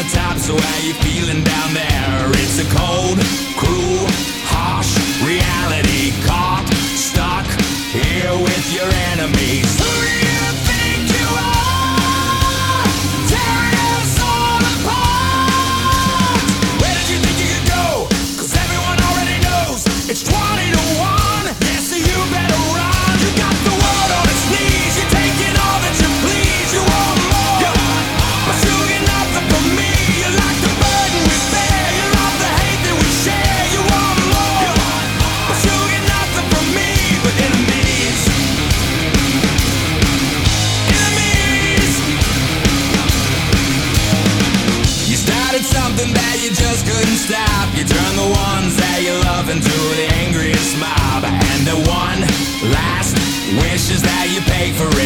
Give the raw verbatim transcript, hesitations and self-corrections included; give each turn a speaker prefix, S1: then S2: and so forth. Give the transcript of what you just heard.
S1: top, so how you feeling down there? It's a cold, cruel, harsh reality. Caught, stuck here with your enemies. Who do you think you are? Tearing us all apart. Where did you think you could go? Cause everyone already knows it's twenty to one. Yeah, so you better run. You got the world on its knees. You're taking all that you please. You want more, but you get nothing from me. You like the burden we bear. You love the hate that we share. You want more, but you get nothing from me. But enemies, enemies. You started something that you just couldn't stop. You turned the ones that you love into the angriest mob. And the one last wish is that you pay for